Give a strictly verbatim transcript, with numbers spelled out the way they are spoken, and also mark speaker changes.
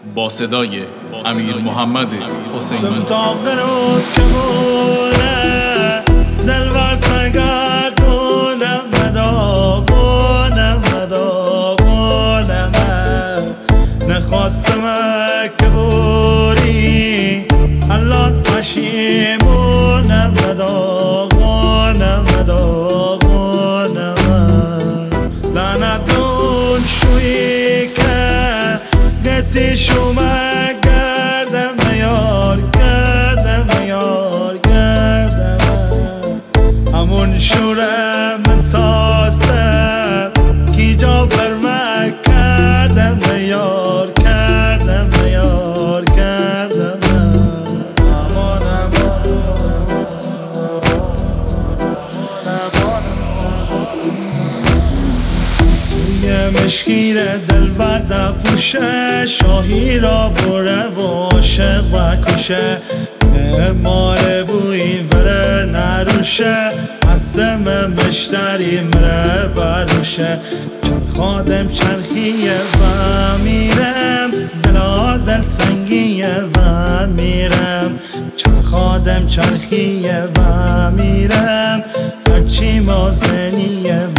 Speaker 1: با صدای امیر محمد حسین
Speaker 2: سمتاقرو کمونه دلبر سگردونه مداغونه مداغونه من نخواستم که بوری الان پشیمونه مداغونه مداغونه من لعنتون شویی که گتی شما گردم یار گردم یار گردم همون شوره من تاسم کی جا بر من کردم یار کردم یار کردم امان توی مشکیر دل برده پوشه شاهی را بره و عاشق بکشه ماره بوی بره نروشه حسم مشتری مره بروشه خادم چرخیه و میرم بلا در تنگیه و میرم خادم چرخیه و میرم هرچی مازنیه